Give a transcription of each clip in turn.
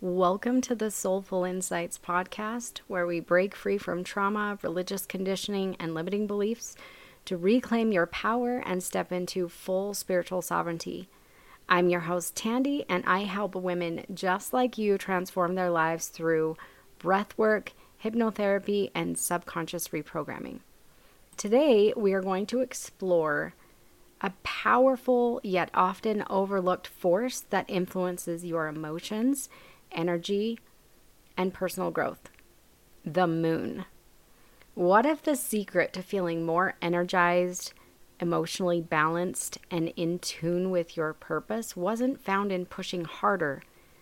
Welcome to the Soulful Insights podcast, where we break free from trauma, religious conditioning, and limiting beliefs to reclaim your power and step into full spiritual sovereignty. I'm your host, Tandy, and I help women just like you transform their lives through breathwork, hypnotherapy, and subconscious reprogramming. Today, we are going to explore a powerful yet often overlooked force that influences your emotions, energy, and personal growth: the moon. What if the secret to feeling more energized, emotionally balanced, and in tune with your purpose wasn't found in pushing harder,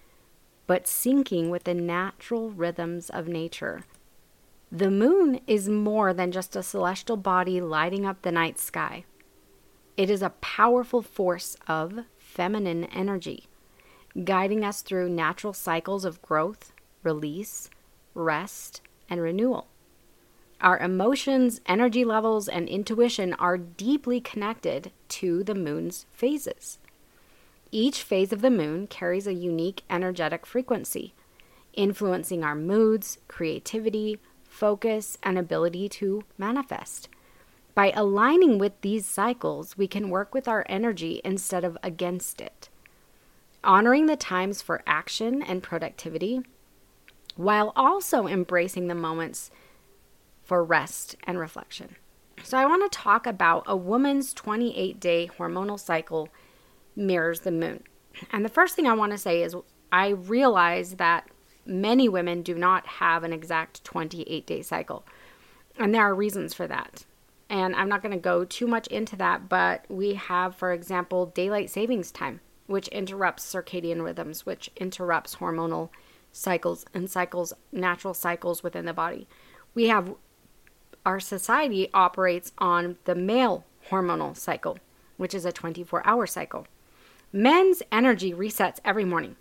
but syncing with the natural rhythms of nature? The moon is more than just a celestial body lighting up the night sky. It is a powerful force of feminine energy, guiding us through natural cycles of growth, release, rest, and renewal. Our emotions, energy levels, and intuition are deeply connected to the moon's phases. Each phase of the moon carries a unique energetic frequency, influencing our moods, creativity, focus, and ability to manifest. By aligning with these cycles, we can work with our energy instead of against it, honoring the times for action and productivity, while also embracing the moments for rest and reflection. So I want to talk about a woman's 28-day hormonal cycle mirrors the moon. And the first thing I want to say is I realize that many women do not have an exact 28-day cycle. And there are reasons for that. And I'm not going to go too much into that, but we have, for example, daylight savings time, which interrupts circadian rhythms, which interrupts hormonal cycles and natural cycles within the body. We have, our society operates on the male hormonal cycle, which is a 24-hour cycle. Men's energy resets every morning,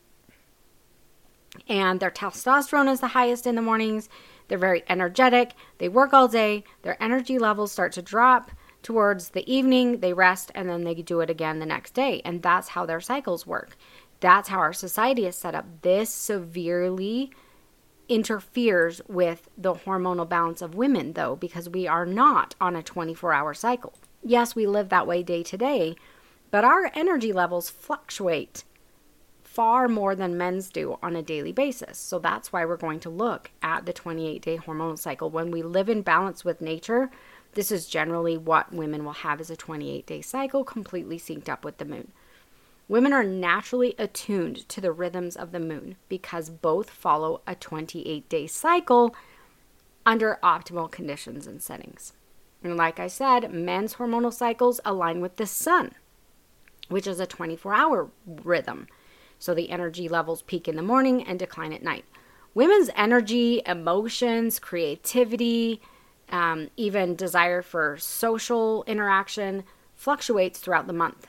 and their testosterone is the highest in the mornings. They're very energetic. They work all day. Their energy levels start to drop towards the evening. They rest, and then they do it again the next day. And that's how their cycles work. That's how our society is set up. This severely interferes with the hormonal balance of women, though, because we are not on a 24-hour cycle. Yes, we live that way day to day, but our energy levels fluctuate far more than men's do on a daily basis. So that's why we're going to look at the 28-day hormonal cycle. When we live in balance with nature, this is generally what women will have, as a 28-day cycle completely synced up with the moon. Women are naturally attuned to the rhythms of the moon because both follow a 28-day cycle under optimal conditions and settings. And like I said, men's hormonal cycles align with the sun, which is a 24-hour rhythm. So the energy levels peak in the morning and decline at night. Women's energy, emotions, creativity, even desire for social interaction fluctuates throughout the month,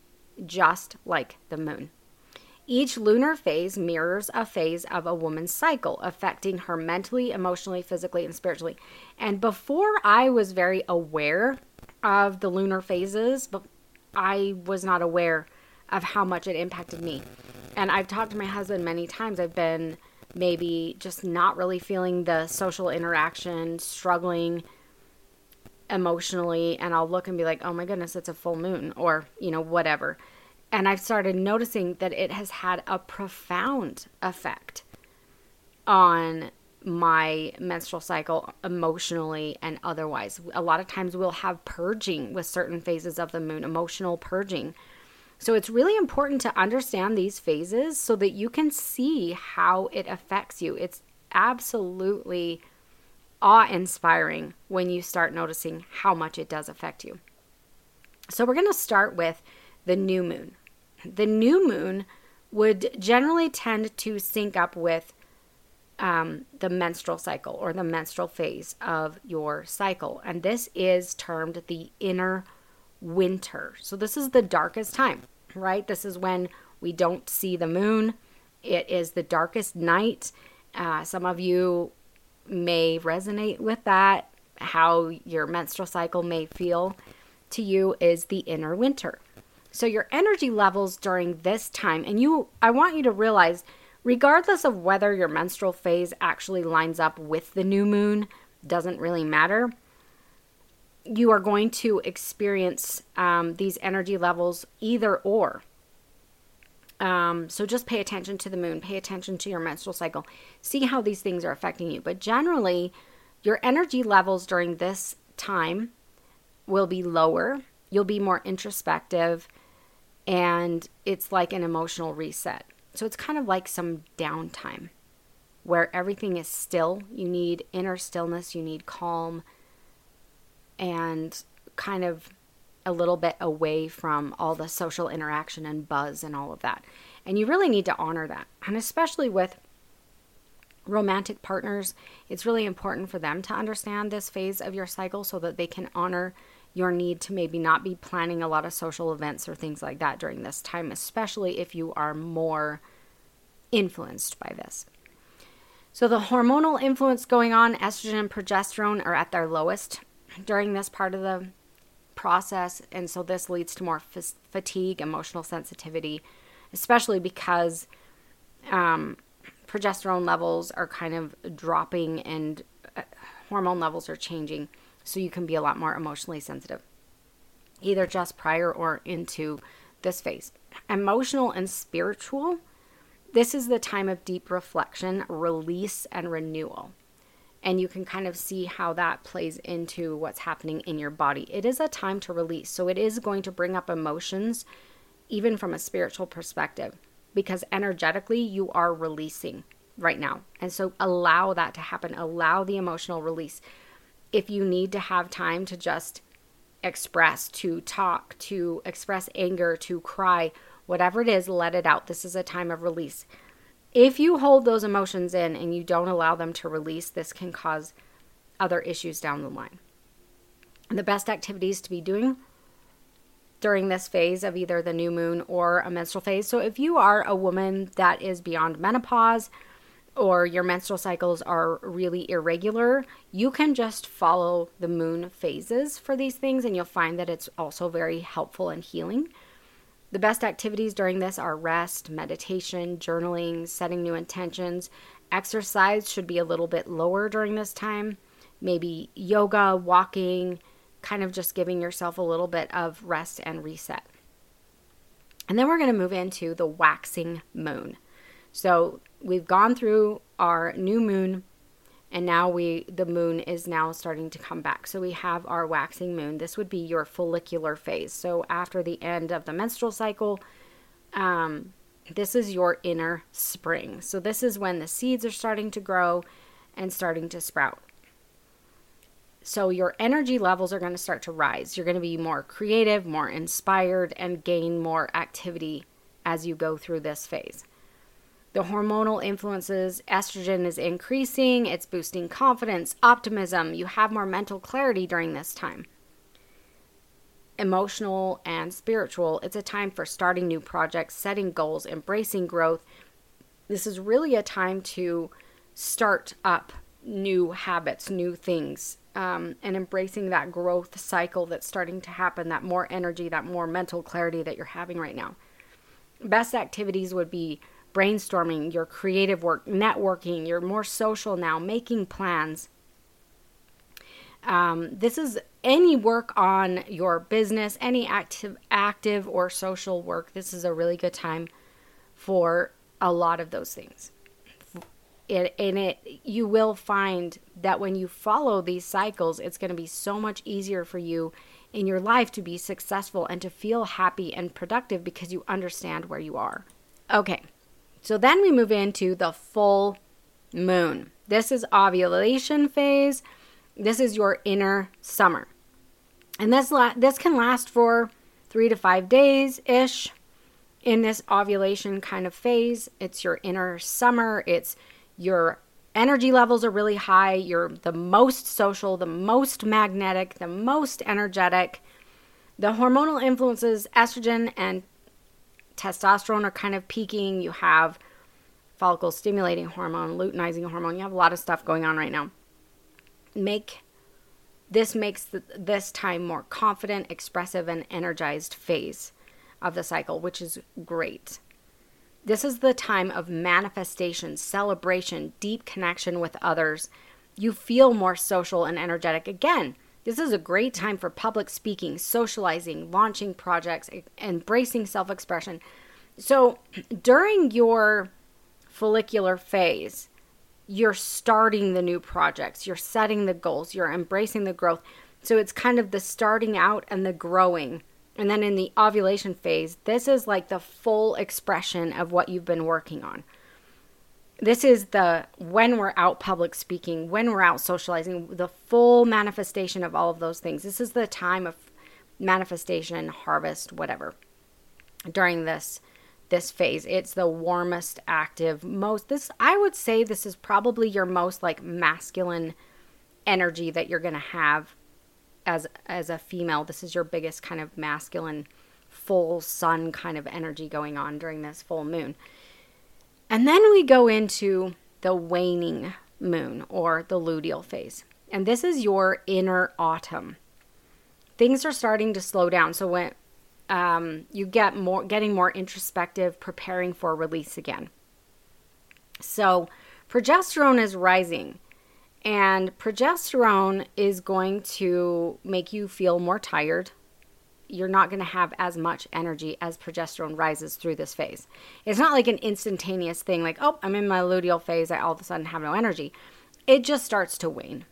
just like the moon. Each lunar phase mirrors a phase of a woman's cycle, affecting her mentally, emotionally, physically, and spiritually. And before I was very aware of the lunar phases, but I was not aware of how much it impacted me. And I've talked to my husband many times. I've been maybe just not really feeling the social interaction, struggling emotionally, and I'll look and be like, oh my goodness, it's a full moon, or, whatever. And I've started noticing that it has had a profound effect on my menstrual cycle, emotionally and otherwise. A lot of times we'll have purging with certain phases of the moon, emotional purging. So it's really important to understand these phases so that you can see how it affects you. It's absolutely awe-inspiring when you start noticing how much it does affect you. So we're going to start with the new moon. The new moon would generally tend to sync up with the menstrual cycle, or the menstrual phase of your cycle. And this is termed the inner winter. So this is the darkest time, right? This is when we don't see the moon. It is the darkest night. Some of you may resonate with that. How your menstrual cycle may feel to you is the inner winter. So your energy levels during this time, and I want you to realize Regardless of whether your menstrual phase actually lines up with the new moon, doesn't really matter. You are going to experience these energy levels either or. So just pay attention to the moon, pay attention to your menstrual cycle, see how these things are affecting you. But generally, your energy levels during this time will be lower. You'll be more introspective, and it's like an emotional reset. So it's kind of like some downtime where everything is still. You need inner stillness, you need calm, and kind of a little bit away from all the social interaction and buzz and all of that. And you really need to honor that. And especially with romantic partners, it's really important for them to understand this phase of your cycle so that they can honor your need to maybe not be planning a lot of social events or things like that during this time, especially if you are more influenced by this. So the hormonal influence going on, estrogen and progesterone are at their lowest during this part of the process, and so this leads to more fatigue, emotional sensitivity, especially because progesterone levels are kind of dropping and hormone levels are changing, so you can be a lot more emotionally sensitive, either just prior or into this phase. Emotional and spiritual, this is the time of deep reflection, release, and renewal. And you can kind of see how that plays into what's happening in your body. It is a time to release. So it is going to bring up emotions, even from a spiritual perspective, because energetically you are releasing right now. And so allow that to happen. Allow the emotional release. If you need to have time to just express, to talk, to express anger, to cry, whatever it is, let it out. This is a time of release. If you hold those emotions in and you don't allow them to release, this can cause other issues down the line. The best activities to be doing during this phase of either the new moon or a menstrual phase. So if you are a woman that is beyond menopause or your menstrual cycles are really irregular, you can just follow the moon phases for these things, and you'll find that it's also very helpful and healing. The best activities during this are rest, meditation, journaling, setting new intentions. Exercise should be a little bit lower during this time. Maybe yoga, walking, kind of just giving yourself a little bit of rest and reset. And then we're going to move into the waxing moon. So we've gone through our new moon, and now the moon is now starting to come back. So we have our waxing moon. This would be your follicular phase. So after the end of the menstrual cycle, this is your inner spring. So this is when the seeds are starting to grow and starting to sprout. So your energy levels are going to start to rise. You're going to be more creative, more inspired, and gain more activity as you go through this phase. The hormonal influences, estrogen is increasing, it's boosting confidence, optimism. You have more mental clarity during this time. Emotional and spiritual, it's a time for starting new projects, setting goals, embracing growth. This is really a time to start up new habits, new things, and embracing that growth cycle that's starting to happen, that more energy, that more mental clarity that you're having right now. Best activities would be brainstorming, your creative work, networking. You're more social now, making plans. This is any work on your business, any active or social work. This is a really good time for a lot of those things. You will find that when you follow these cycles, it's going to be so much easier for you in your life to be successful and to feel happy and productive because you understand where you are. Okay. So then we move into the full moon. This is ovulation phase. This is your inner summer. And this can last for 3 to 5 days-ish in this ovulation kind of phase. It's your inner summer. It's your energy levels are really high. You're the most social, the most magnetic, the most energetic. The hormonal influences, estrogen and testosterone, are kind of peaking. You have follicle stimulating hormone, luteinizing hormone. You have a lot of stuff going on right now. This makes this time more confident, expressive, and energized phase of the cycle, which is great. This is the time of manifestation, celebration, deep connection with others. You feel more social and energetic. Again, this is a great time for public speaking, socializing, launching projects, embracing self-expression. So during your follicular phase, you're starting the new projects, you're setting the goals, you're embracing the growth. So it's kind of the starting out and the growing. And then in the ovulation phase, this is like the full expression of what you've been working on. This is when we're out public speaking, when we're out socializing, the full manifestation of all of those things. This is the time of manifestation, harvest, whatever. During this phase, it's the warmest, active, I would say this is probably your most like masculine energy that you're going to have as a female. This is your biggest kind of masculine, full sun kind of energy going on during this full moon. And then we go into the waning moon, or the luteal phase. And this is your inner autumn. Things are starting to slow down. So when you getting more introspective, preparing for release again. So progesterone is rising. And progesterone is going to make you feel more tired. You're not going to have as much energy as progesterone rises through this phase. It's not like an instantaneous thing like, oh, I'm in my luteal phase, I all of a sudden have no energy. It just starts to wane.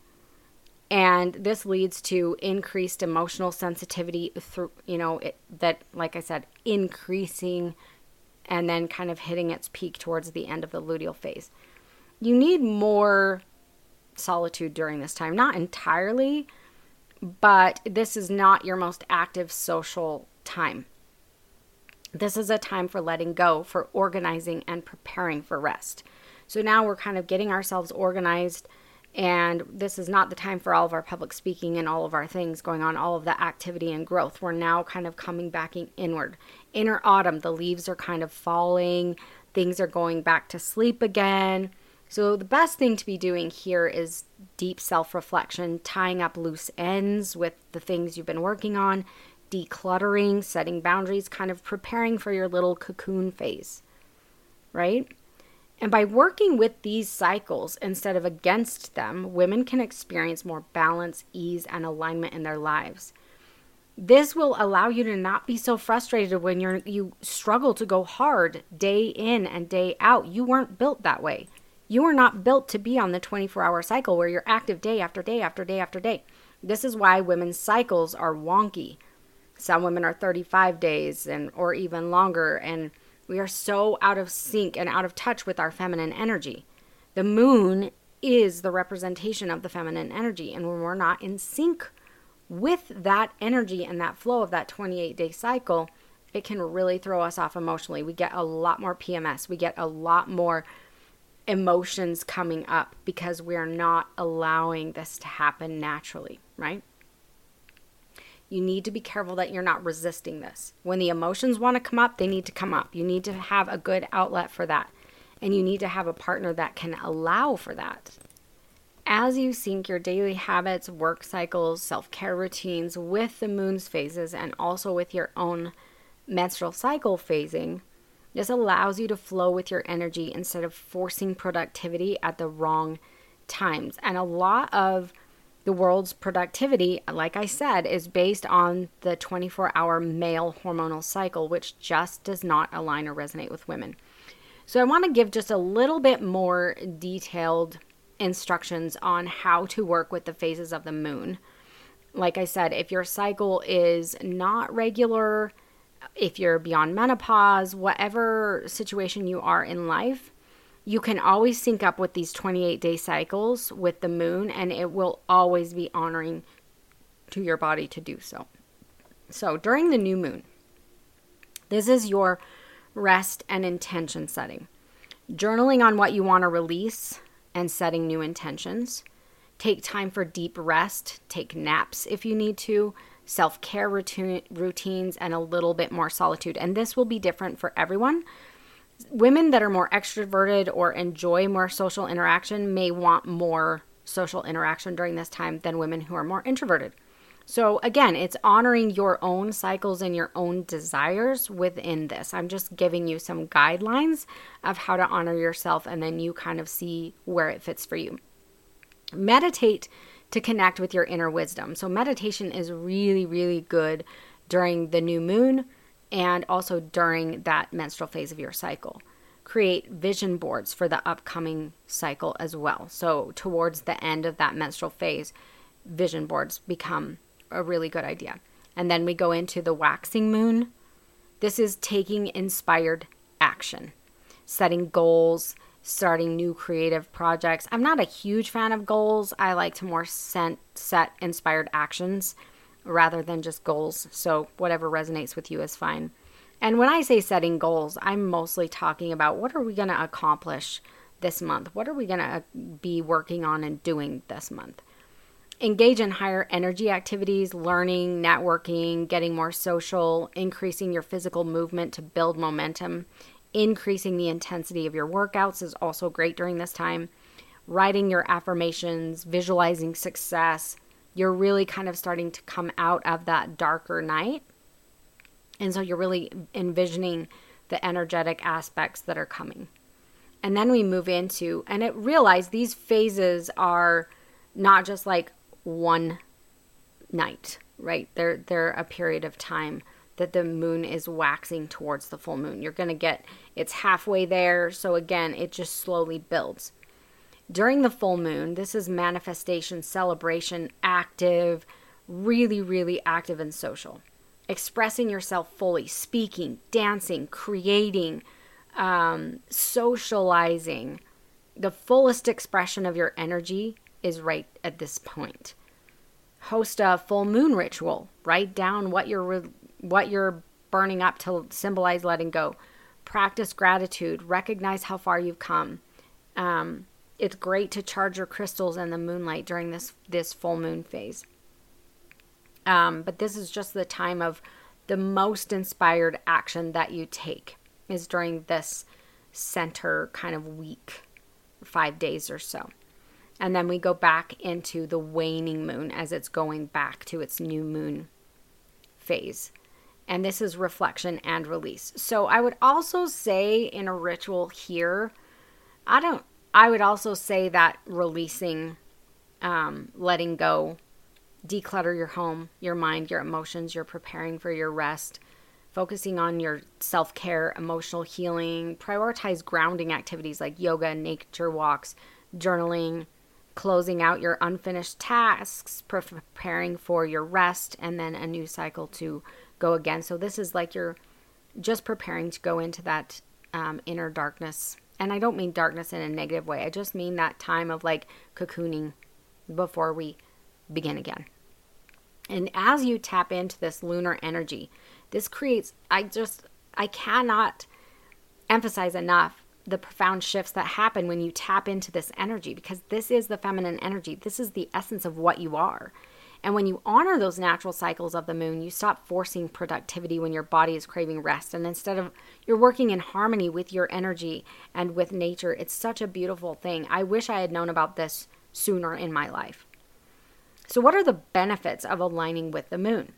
And this leads to increased emotional sensitivity through, like I said, increasing and then kind of hitting its peak towards the end of the luteal phase. You need more solitude during this time. Not entirely, but this is not your most active social time. This is a time for letting go, for organizing and preparing for rest. So now we're kind of getting ourselves organized, and this is not the time for all of our public speaking and all of our things going on, all of the activity and growth. We're now kind of coming back inward. Inner autumn, the leaves are kind of falling, things are going back to sleep again. So the best thing to be doing here is deep self-reflection, tying up loose ends with the things you've been working on, decluttering, setting boundaries, kind of preparing for your little cocoon phase, right? And by working with these cycles instead of against them, women can experience more balance, ease, and alignment in their lives. This will allow you to not be so frustrated when you struggle to go hard day in and day out. You weren't built that way. You are not built to be on the 24-hour cycle where you're active day after day after day after day. This is why women's cycles are wonky. Some women are 35 days or even longer, and we are so out of sync and out of touch with our feminine energy. The moon is the representation of the feminine energy, and when we're not in sync with that energy and that flow of that 28-day cycle, it can really throw us off emotionally. We get a lot more PMS. We get a lot more emotions coming up because we're not allowing this to happen naturally, right? You need to be careful that you're not resisting this. When the emotions want to come up, they need to come up. You need to have a good outlet for that. And you need to have a partner that can allow for that. As you sync your daily habits, work cycles, self-care routines with the moon's phases and also with your own menstrual cycle phasing, this allows you to flow with your energy instead of forcing productivity at the wrong times. And a lot of the world's productivity, like I said, is based on the 24-hour male hormonal cycle, which just does not align or resonate with women. So I want to give just a little bit more detailed instructions on how to work with the phases of the moon. Like I said, if your cycle is not regular, if you're beyond menopause, whatever situation you are in life, you can always sync up with these 28-day cycles with the moon, and it will always be honoring to your body to do so. So during the new moon, this is your rest and intention setting. Journaling on what you want to release and setting new intentions. Take time for deep rest. Take naps if you need to. Self-care routines, and a little bit more solitude. And this will be different for everyone. Women that are more extroverted or enjoy more social interaction may want more social interaction during this time than women who are more introverted. So again, it's honoring your own cycles and your own desires within this. I'm just giving you some guidelines of how to honor yourself, and then you kind of see where it fits for you. Meditate to connect with your inner wisdom. So meditation is really, really good during the new moon and also during that menstrual phase of your cycle. Create vision boards for the upcoming cycle as well. So towards the end of that menstrual phase, vision boards become a really good idea. And then we go into the waxing moon. This is taking inspired action, setting goals, starting new creative projects. I'm not a huge fan of goals. I like to more set inspired actions rather than just goals. So whatever resonates with you is fine. And when I say setting goals, I'm mostly talking about what are we going to accomplish this month? What are we going to be working on and doing this month? Engage in higher energy activities, learning, networking, getting more social, increasing your physical movement to build momentum. Increasing the intensity of your workouts is also great during this time. Writing your affirmations, visualizing success. You're really kind of starting to come out of that darker night. And so you're really envisioning the energetic aspects that are coming. And then we move into, and realize these phases are not just like one night, right? They're a period of time that the moon is waxing towards the full moon. You're going to get, it's halfway there. So again, it just slowly builds. During the full moon, this is manifestation, celebration, active, really, really active and social. Expressing yourself fully, speaking, dancing, creating, socializing. The fullest expression of your energy is right at this point. Host a full moon ritual. Write down what you're burning up to symbolize letting go. Practice gratitude. Recognize how far you've come. It's great to charge your crystals in the moonlight during this full moon phase. But this is just the time of the most inspired action that you take is during this center kind of week, 5 days or so. And then we go back into the waning moon as it's going back to its new moon phase. And this is reflection and release. So I would also say in a ritual here, I would also say that releasing, letting go, declutter your home, your mind, your emotions, you're preparing for your rest, focusing on your self-care, emotional healing, prioritize grounding activities like yoga, nature walks, journaling, closing out your unfinished tasks, preparing for your rest, and then a new cycle to go again. So this is like you're just preparing to go into that inner darkness. And I don't mean darkness in a negative way. I just mean that time of like cocooning before we begin again. And as you tap into this lunar energy, this creates, I cannot emphasize enough the profound shifts that happen when you tap into this energy, because this is the feminine energy. This is the essence of what you are. And when you honor those natural cycles of the moon, you stop forcing productivity when your body is craving rest. And instead of, you're working in harmony with your energy and with nature. It's such a beautiful thing. I wish I had known about this sooner in my life. So what are the benefits of aligning with the moon?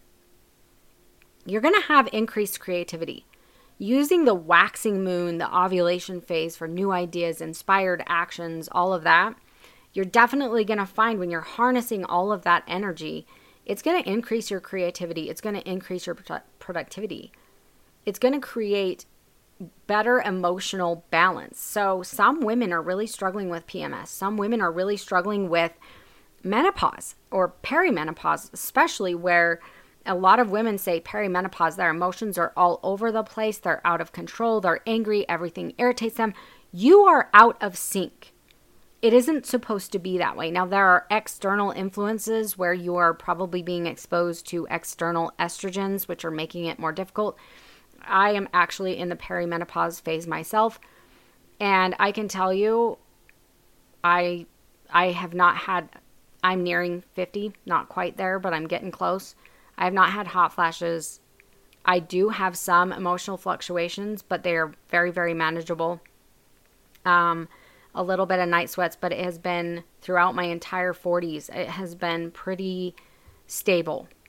You're going to have increased creativity. Using the waxing moon, the ovulation phase for new ideas, inspired actions, all of that, you're definitely going to find when you're harnessing all of that energy, it's going to increase your creativity. It's going to increase your productivity. It's going to create better emotional balance. So some women are really struggling with PMS. Some women are really struggling with menopause or perimenopause, especially where a lot of women say perimenopause, their emotions are all over the place. They're out of control. They're angry. Everything irritates them. You are out of sync. It isn't supposed to be that way. Now, there are external influences where you are probably being exposed to external estrogens, which are making it more difficult. I am actually in the perimenopause phase myself, and I can tell you, I have not had, I'm nearing 50, not quite there, but I'm getting close. I have not had hot flashes. I do have some emotional fluctuations, but they are very, very manageable. A little bit of night sweats, but it has been throughout my entire 40s. It has been pretty stable.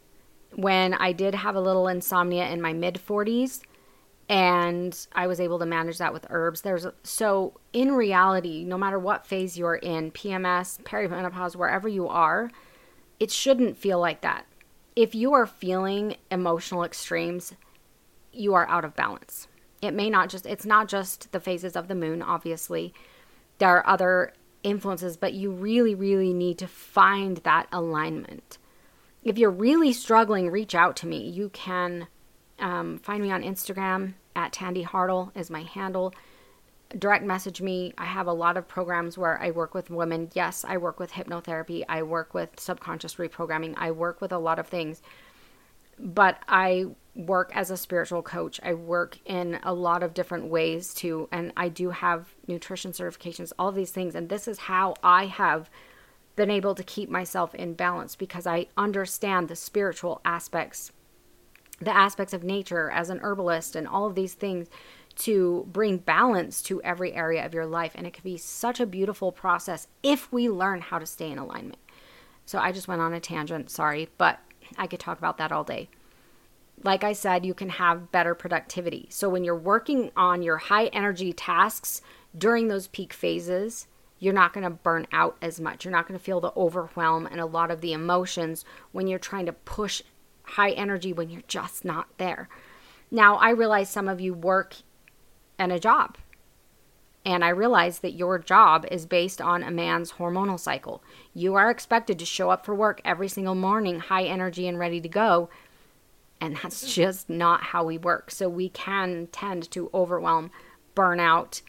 when I did have a little insomnia in my mid-40s, and I was able to manage that with herbs. So in reality, no matter what phase you're in, PMS, perimenopause, wherever you are, it shouldn't feel like that. If you are feeling emotional extremes, you are out of balance. It's not just the phases of the moon, obviously. There are other influences, but you really, really need to find that alignment. If you're really struggling, reach out to me. You can find me on Instagram at Tandy Hartle is my handle. Direct message me. I have a lot of programs where I work with women. Yes, I work with hypnotherapy. I work with subconscious reprogramming. I work with a lot of things. But I work as a spiritual coach. I work in a lot of different ways too. And I do have nutrition certifications, all of these things. And this is how I have been able to keep myself in balance, because I understand the spiritual aspects, the aspects of nature as an herbalist and all of these things to bring balance to every area of your life. And it can be such a beautiful process if we learn how to stay in alignment. So I just went on a tangent, sorry, but I could talk about that all day. Like I said, you can have better productivity. So when you're working on your high energy tasks during those peak phases, you're not going to burn out as much. You're not going to feel the overwhelm and a lot of the emotions when you're trying to push high energy when you're just not there. Now, I realize some of you work in a job, and I realize that your job is based on a man's hormonal cycle. You are expected to show up for work every single morning, high energy and ready to go. And that's just not how we work. So we can tend to overwhelm, burn out.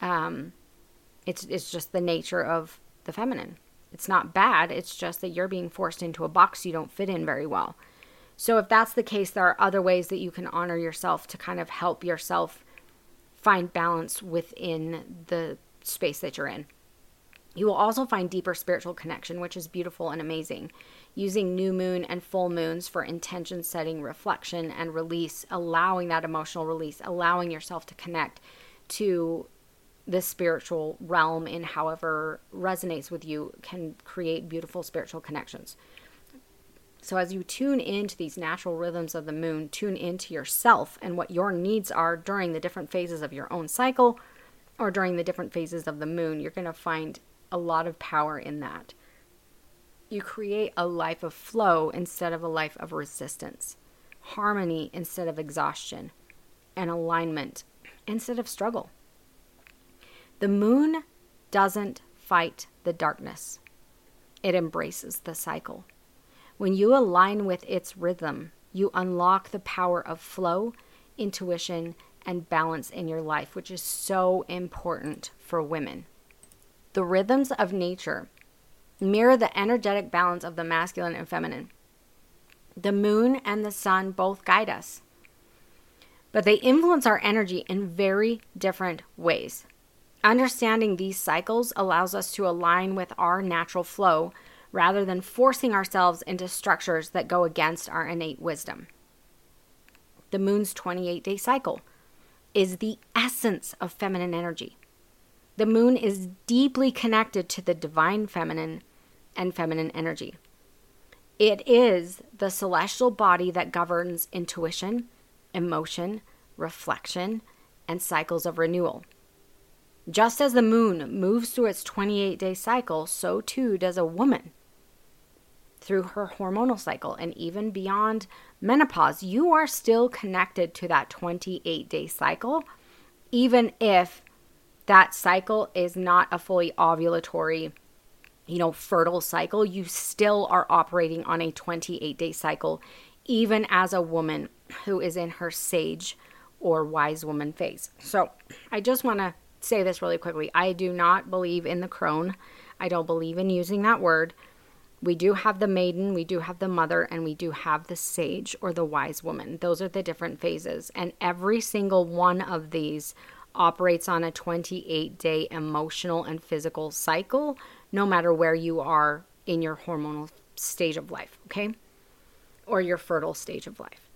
It's just the nature of the feminine. It's not bad. It's just that you're being forced into a box you don't fit in very well. So if that's the case, there are other ways that you can honor yourself to kind of help yourself find balance within the space that you're in. You will also find deeper spiritual connection, which is beautiful and amazing. Using new moon and full moons for intention setting, reflection, and release, allowing that emotional release, allowing yourself to connect to the spiritual realm in however resonates with you can create beautiful spiritual connections. So as you tune into these natural rhythms of the moon, tune into yourself and what your needs are during the different phases of your own cycle or during the different phases of the moon, you're going to find a lot of power in that. You create a life of flow instead of a life of resistance, harmony instead of exhaustion, and alignment instead of struggle. The moon doesn't fight the darkness. It embraces the cycle. When you align with its rhythm, you unlock the power of flow, intuition, and balance in your life, which is so important for women. The rhythms of nature mirror the energetic balance of the masculine and feminine. The moon and the sun both guide us, but they influence our energy in very different ways. Understanding these cycles allows us to align with our natural flow rather than forcing ourselves into structures that go against our innate wisdom. The moon's 28-day cycle is the essence of feminine energy. The moon is deeply connected to the divine feminine and feminine energy. It is the celestial body that governs intuition, emotion, reflection, and cycles of renewal. Just as the moon moves through its 28-day cycle, so too does a woman through her hormonal cycle. And even beyond menopause, you are still connected to that 28-day cycle, even if that cycle is not a fully ovulatory, fertile cycle. You still are operating on a 28-day cycle, even as a woman who is in her sage or wise woman phase. So I just want to say this really quickly. I do not believe in the crone. I don't believe in using that word. We do have the maiden, we do have the mother, and we do have the sage or the wise woman. Those are the different phases. And every single one of these operates on a 28-day emotional and physical cycle, no matter where you are in your hormonal stage of life, okay? Or your fertile stage of life.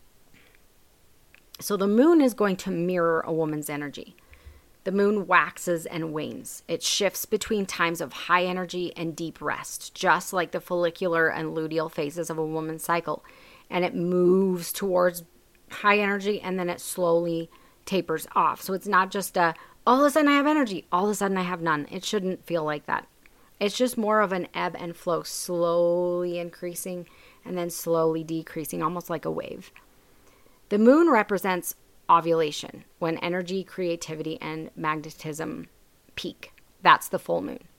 So the moon is going to mirror a woman's energy. The moon waxes and wanes. It shifts between times of high energy and deep rest, just like the follicular and luteal phases of a woman's cycle. and it moves towards high energy, and then it slowly tapers off. So it's not just all of a sudden I have energy, all of a sudden I have none. It shouldn't feel like that. It's just more of an ebb and flow, slowly increasing and then slowly decreasing, almost like a wave. The moon represents ovulation, when energy, creativity, and magnetism peak. That's the full moon.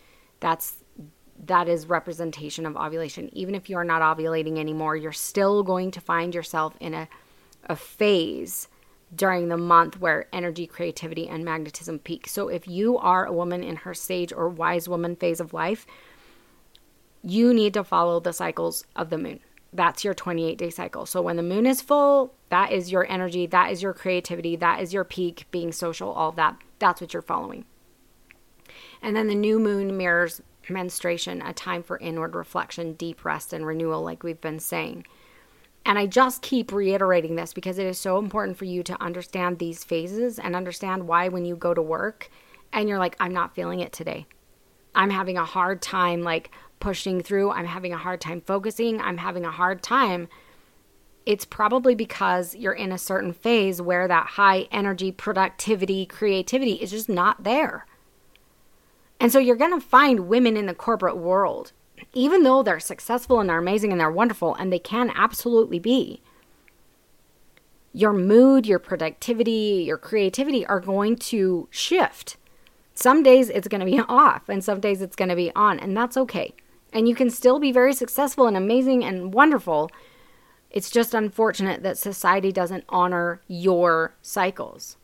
That is representation of ovulation. Even if you're not ovulating anymore, you're still going to find yourself in a phase during the month where energy, creativity, and magnetism peak. So if you are a woman in her sage or wise woman phase of life, you need to follow the cycles of the moon. That's your 28-day cycle. So when the moon is full, that is your energy, that is your creativity, that is your peak, being social, all of that. That's what you're following. And then the new moon mirrors menstruation, a time for inward reflection, deep rest, and renewal, like we've been saying. And I just keep reiterating this because it is so important for you to understand these phases and understand why when you go to work and you're like, I'm not feeling it today. I'm having a hard time pushing through. I'm having a hard time focusing. I'm having a hard time. It's probably because you're in a certain phase where that high energy, productivity, creativity is just not there. And so you're going to find women in the corporate world, even though they're successful and they're amazing and they're wonderful, and they can absolutely be, your mood, your productivity, your creativity are going to shift. Some days it's going to be off and some days it's going to be on, and that's okay. And you can still be very successful and amazing and wonderful. It's just unfortunate that society doesn't honor your cycles.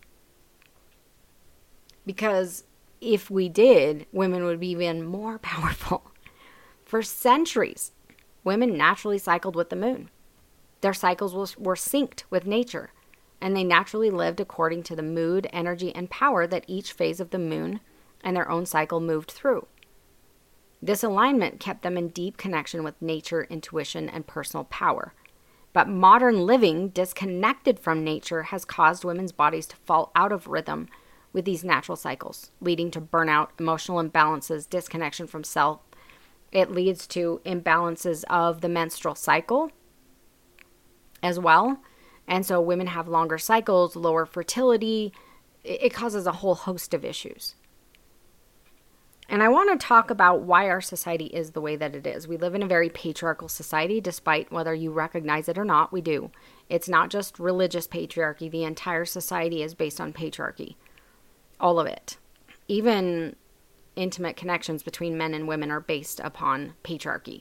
Because if we did, women would be even more powerful. For centuries, women naturally cycled with the moon. Their cycles were synced with nature, and they naturally lived according to the mood, energy, and power that each phase of the moon and their own cycle moved through. This alignment kept them in deep connection with nature, intuition, and personal power. But modern living, disconnected from nature, has caused women's bodies to fall out of rhythm with these natural cycles, leading to burnout, emotional imbalances, disconnection from self. It leads to imbalances of the menstrual cycle as well. And so women have longer cycles, lower fertility. It causes a whole host of issues. And I want to talk about why our society is the way that it is. We live in a very patriarchal society, despite whether you recognize it or not, we do. It's not just religious patriarchy. The entire society is based on patriarchy. All of it. Even intimate connections between men and women are based upon patriarchy.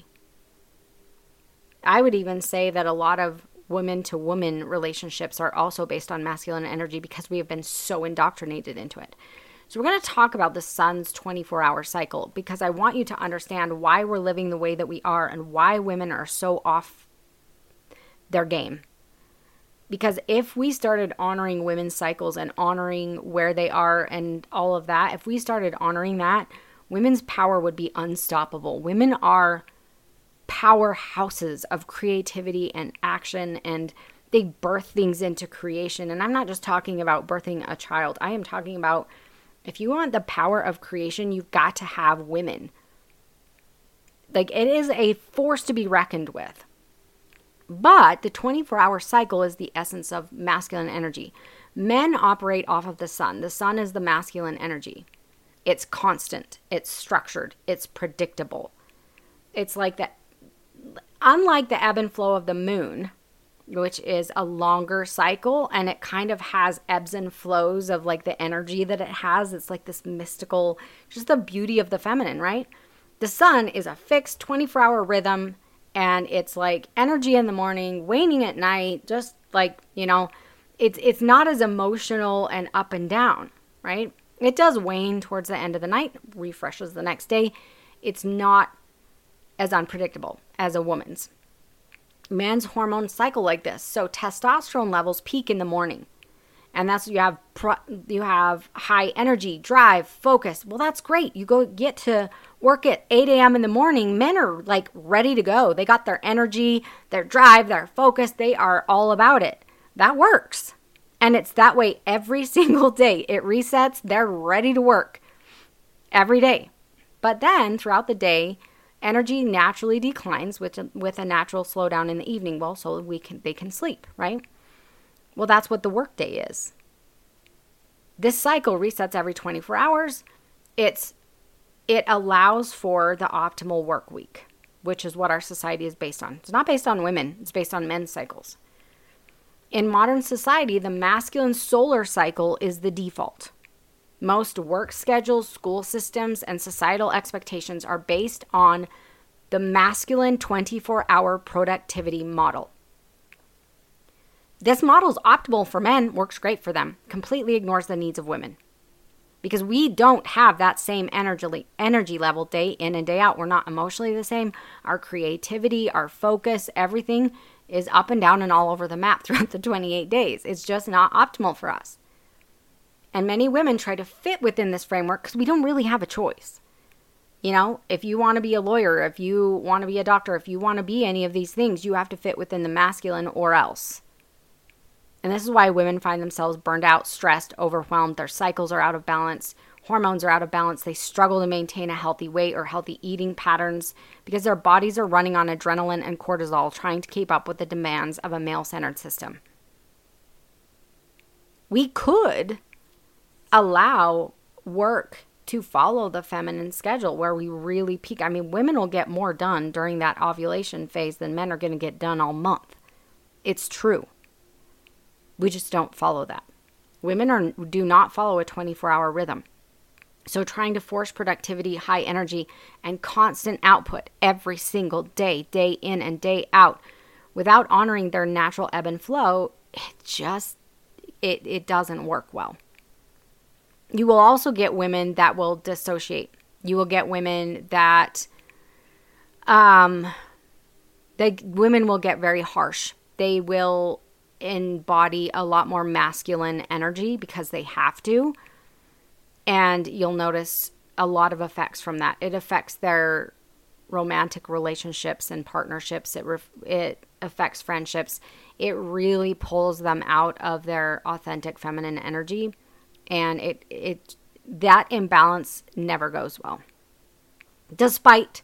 I would even say that a lot of women-to-woman relationships are also based on masculine energy because we have been so indoctrinated into it. So we're going to talk about the sun's 24-hour cycle because I want you to understand why we're living the way that we are and why women are so off their game. Because if we started honoring women's cycles and honoring where they are and all of that, if we started honoring that, women's power would be unstoppable. Women are powerhouses of creativity and action, and they birth things into creation. And I'm not just talking about birthing a child. I am talking about if you want the power of creation, you've got to have women. It is a force to be reckoned with. But the 24-hour cycle is the essence of masculine energy. Men operate off of the sun. The sun is the masculine energy. It's constant. It's structured. It's predictable. It's like that. Unlike the ebb and flow of the moon, which is a longer cycle, and it kind of has ebbs and flows of the energy that it has. It's like this mystical, just the beauty of the feminine, right? The sun is a fixed 24-hour rhythm, and it's like energy in the morning, waning at night, just it's not as emotional and up and down, right? It does wane towards the end of the night, refreshes the next day. It's not as unpredictable as a woman's. Men's hormones cycle like this. So testosterone levels peak in the morning. And that's you have high energy, drive, focus. Well, that's great. You go get to work at 8 a.m. in the morning. Men are ready to go. They got their energy, their drive, their focus. They are all about it. That works. And it's that way every single day. It resets. They're ready to work every day. But then throughout the day, Energy naturally declines with a natural slowdown in the evening. Well, so they can sleep, right? Well, that's what the workday is. This cycle resets every 24 hours. It allows for the optimal work week, which is what our society is based on. It's not based on women. It's based on men's cycles. In modern society, the masculine solar cycle is the default. Most work schedules, school systems, and societal expectations are based on the masculine 24-hour productivity model. This model is optimal for men, works great for them, completely ignores the needs of women. Because we don't have that same energy level day in and day out. We're not emotionally the same. Our creativity, our focus, everything is up and down and all over the map throughout the 28 days. It's just not optimal for us. And many women try to fit within this framework because we don't really have a choice. You know, if you want to be a lawyer, if you want to be a doctor, if you want to be any of these things, you have to fit within the masculine or else. And this is why women find themselves burned out, stressed, overwhelmed. Their cycles are out of balance. Hormones are out of balance. They struggle to maintain a healthy weight or healthy eating patterns because their bodies are running on adrenaline and cortisol, trying to keep up with the demands of a male-centered system. We could allow work to follow the feminine schedule where we really peak. I mean, women will get more done during that ovulation phase than men are going to get done all month. It's true. We just don't follow that. Women do not follow a 24-hour rhythm. So trying to force productivity, high energy, and constant output every single day, day in and day out, without honoring their natural ebb and flow, it doesn't work well. You will also get women that will dissociate. You will get women that, women will get very harsh. They will embody a lot more masculine energy because they have to. And you'll notice a lot of effects from that. It affects their romantic relationships and partnerships. It affects friendships. It really pulls them out of their authentic feminine energy. And that imbalance never goes well. Despite,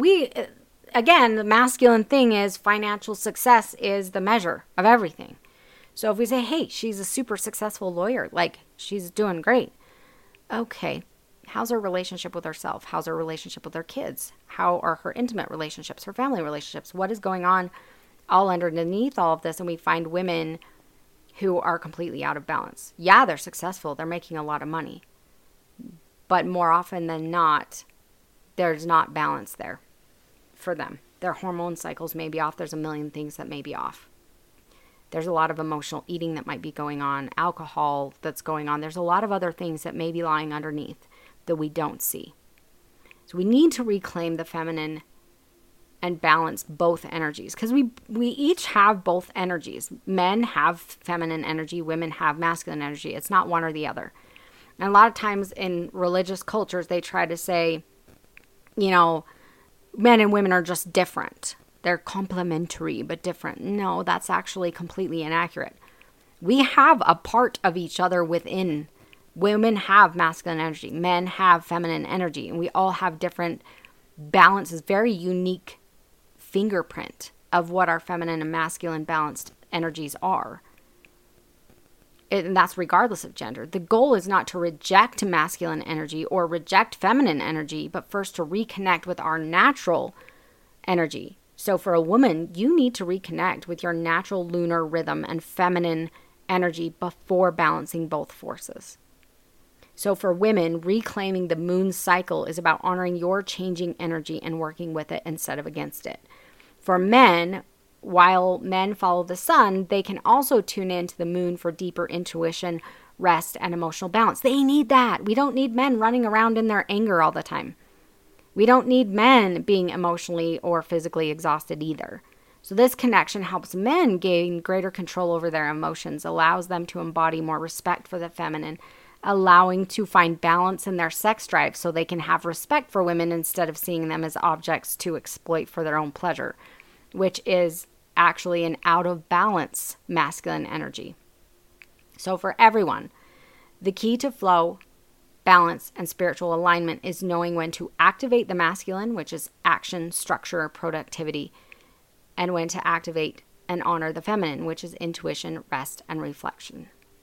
again, the masculine thing is financial success is the measure of everything. So if we say, hey, she's a super successful lawyer, like she's doing great. Okay, how's her relationship with herself? How's her relationship with her kids? How are her intimate relationships, her family relationships? What is going on all underneath all of this? And we find women who are completely out of balance. Yeah, they're successful. They're making a lot of money. But more often than not, there's not balance there for them. Their hormone cycles may be off. There's a million things that may be off. There's a lot of emotional eating that might be going on, alcohol that's going on. There's a lot of other things that may be lying underneath that we don't see. So we need to reclaim the feminine and balance both energies because we each have both energies. Men have feminine energy, women have masculine energy. It's not one or the other. And a lot of times in religious cultures, they try to say, you know, men and women are just different. They're complementary but different. No, that's actually completely inaccurate. We have a part of each other within. Women have masculine energy. Men have feminine energy. And we all have different balances, very unique fingerprint of what our feminine and masculine balanced energies are. And that's regardless of gender. The goal is not to reject masculine energy or reject feminine energy, but first to reconnect with our natural energy. So for a woman, you need to reconnect with your natural lunar rhythm and feminine energy before balancing both forces. So for women, reclaiming the moon cycle is about honoring your changing energy and working with it instead of against it. For men, while men follow the sun, they can also tune into the moon for deeper intuition, rest, and emotional balance. They need that. We don't need men running around in their anger all the time. We don't need men being emotionally or physically exhausted either. So this connection helps men gain greater control over their emotions, allows them to embody more respect for the feminine, allowing to find balance in their sex drive so they can have respect for women instead of seeing them as objects to exploit for their own pleasure, which is actually an out of balance masculine energy. So for everyone, the key to flow, balance, and spiritual alignment is knowing when to activate the masculine, which is action, structure, productivity, and when to activate and honor the feminine, which is intuition, rest, and reflection.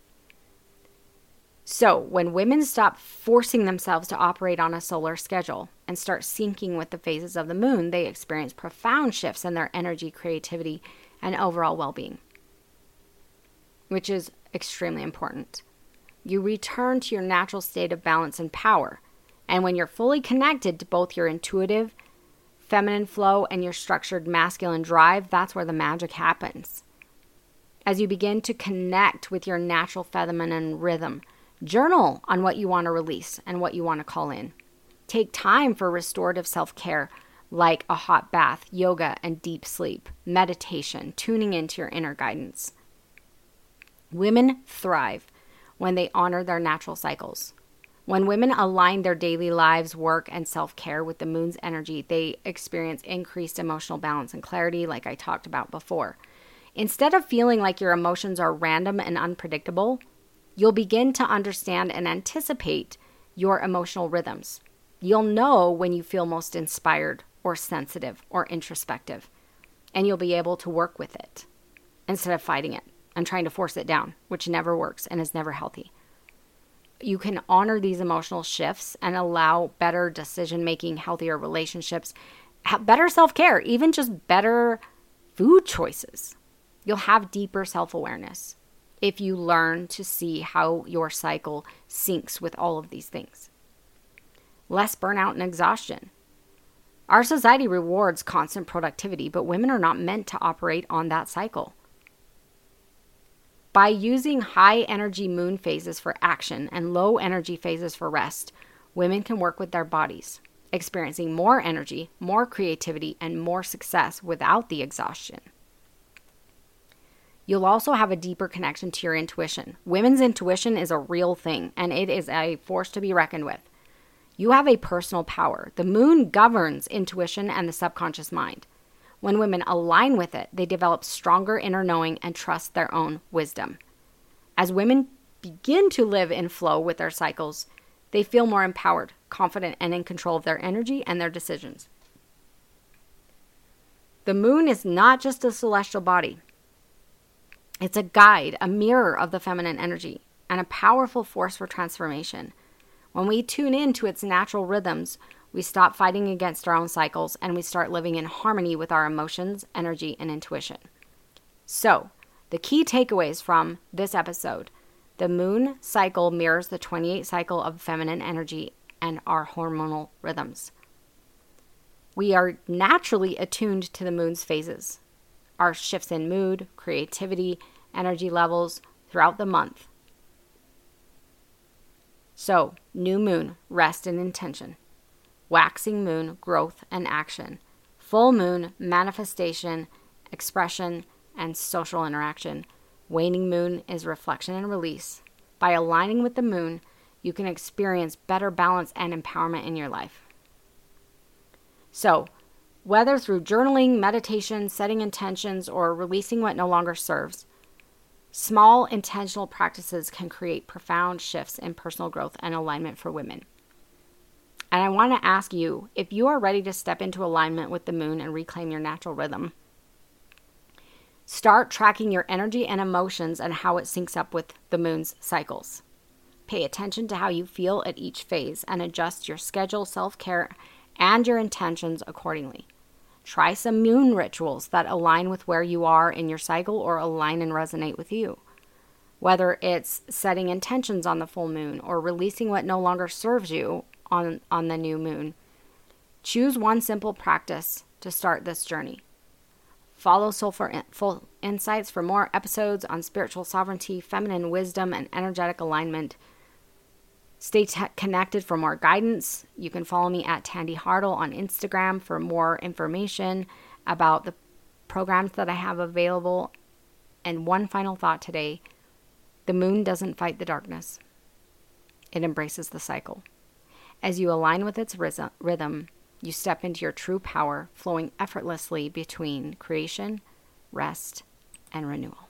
So when women stop forcing themselves to operate on a solar schedule and start syncing with the phases of the moon, they experience profound shifts in their energy, creativity, and overall well-being, which is extremely important. You return to your natural state of balance and power. And when you're fully connected to both your intuitive feminine flow and your structured masculine drive, that's where the magic happens. As you begin to connect with your natural feminine rhythm, journal on what you want to release and what you want to call in. Take time for restorative self-care like a hot bath, yoga, and deep sleep, meditation, tuning into your inner guidance. Women thrive when they honor their natural cycles. When women align their daily lives, work, and self-care with the moon's energy, they experience increased emotional balance and clarity, like I talked about before. Instead of feeling like your emotions are random and unpredictable, you'll begin to understand and anticipate your emotional rhythms. You'll know when you feel most inspired or sensitive or introspective, and you'll be able to work with it instead of fighting it and trying to force it down, which never works and is never healthy. You can honor these emotional shifts and allow better decision-making, healthier relationships, better self-care, even just better food choices. You'll have deeper self-awareness if you learn to see how your cycle syncs with all of these things. Less burnout and exhaustion. Our society rewards constant productivity, but women are not meant to operate on that cycle. By using high energy moon phases for action and low energy phases for rest, women can work with their bodies, experiencing more energy, more creativity, and more success without the exhaustion. You'll also have a deeper connection to your intuition. Women's intuition is a real thing, and it is a force to be reckoned with. You have a personal power. The moon governs intuition and the subconscious mind. When women align with it, they develop stronger inner knowing and trust their own wisdom. As women begin to live in flow with their cycles, they feel more empowered, confident, and in control of their energy and their decisions. The moon is not just a celestial body. It's a guide, a mirror of the feminine energy, and a powerful force for transformation. When we tune into its natural rhythms, we stop fighting against our own cycles and we start living in harmony with our emotions, energy, and intuition. So, the key takeaways from this episode: the moon cycle mirrors the 28 cycle of feminine energy and our hormonal rhythms. We are naturally attuned to the moon's phases, our shifts in mood, creativity, energy levels throughout the month. So, new moon, rest and intention. Waxing moon, growth and action. Full moon, manifestation, expression, and social interaction. Waning moon is reflection and release. By aligning with the moon, you can experience better balance and empowerment in your life. So, whether through journaling, meditation, setting intentions, or releasing what no longer serves, small intentional practices can create profound shifts in personal growth and alignment for women. And I want to ask you, if you are ready to step into alignment with the moon and reclaim your natural rhythm, start tracking your energy and emotions and how it syncs up with the moon's cycles. Pay attention to how you feel at each phase and adjust your schedule, self-care, and your intentions accordingly. Try some moon rituals that align with where you are in your cycle or align and resonate with you. Whether it's setting intentions on the full moon or releasing what no longer serves you on the new moon, choose one simple practice to start this journey. Follow Soulful Insights for more episodes on spiritual sovereignty, feminine wisdom, and energetic alignment. Stay connected for more guidance. You can follow me at Tandy Hartle on Instagram for more information about the programs that I have available. And one final thought today: the moon doesn't fight the darkness. It embraces the cycle. As you align with its rhythm, you step into your true power, flowing effortlessly between creation, rest, and renewal.